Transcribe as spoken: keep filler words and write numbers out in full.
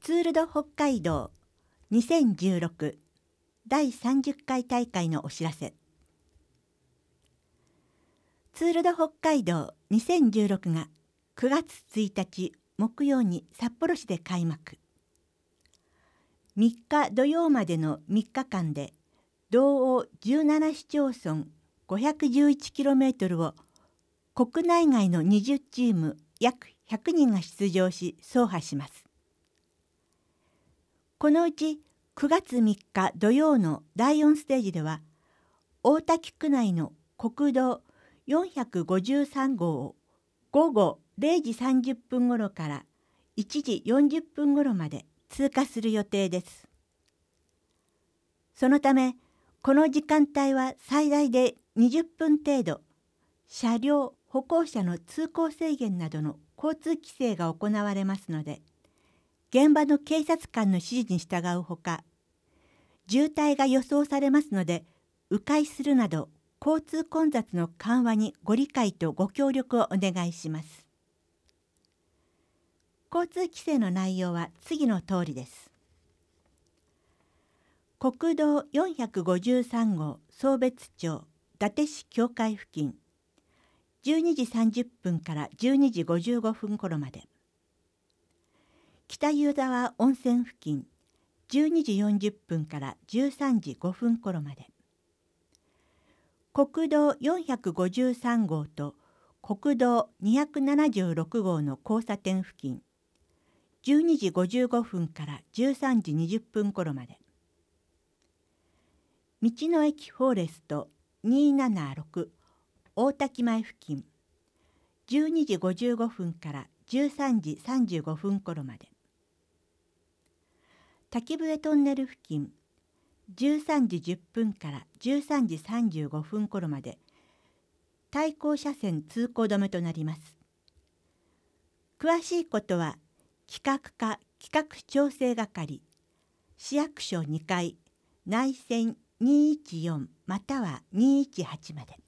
ツール・ド・北海道にせんじゅうろくだいさんじゅっかい大会のお知らせ。ツール・ド・北海道にせんじゅうろくがくがつついたち木曜に札幌市で開幕。みっか土曜までのみっかかんで道央じゅうななしちょうそん ごひゃくじゅういちキロメートル を国内外のにじゅうチーム約ひゃくにんが出場し走破します。このうちくがつみっか土曜のだいよんステージでは大多喜区内の国道よんひゃくごじゅうさんごうをごごれいじさんじゅっぷん頃からいちじよんじゅっぷん頃まで通過する予定です。そのためこの時間帯は最大でにじゅっぷん程度車両・歩行者の通行制限などの交通規制が行われますので、現場の警察官の指示に従うほか、渋滞が予想されますので、迂回するなど交通混雑の緩和にご理解とご協力をお願いします。交通規制の内容は次の通りです。国道よんひゃくごじゅうさんごう壮別町伊達市境界付近、じゅうにじさんじゅっぷんからじゅうにじごじゅうごふん頃まで。北湯沢温泉付近、じゅうにじよんじゅっぷんからじゅうさんじごふん頃まで。国道よんひゃくごじゅうさんごうと国道にひゃくななじゅうろくごうの交差点付近、じゅうにじごじゅうごふんからじゅうさんじにじゅっぷん頃まで。道の駅フォーレストにひゃくななじゅうろく大多喜前付近、じゅうにじごじゅうごふんからじゅうさんじさんじゅうごふん頃まで。滝笛トンネル付近、じゅうさんじじゅっぷんからじゅうさんじさんじゅうごふん頃まで対向車線通行止めとなります。詳しいことは企画課企画調整係市役所にかい内線にひゃくじゅうよんまたはにひゃくじゅうはちまで。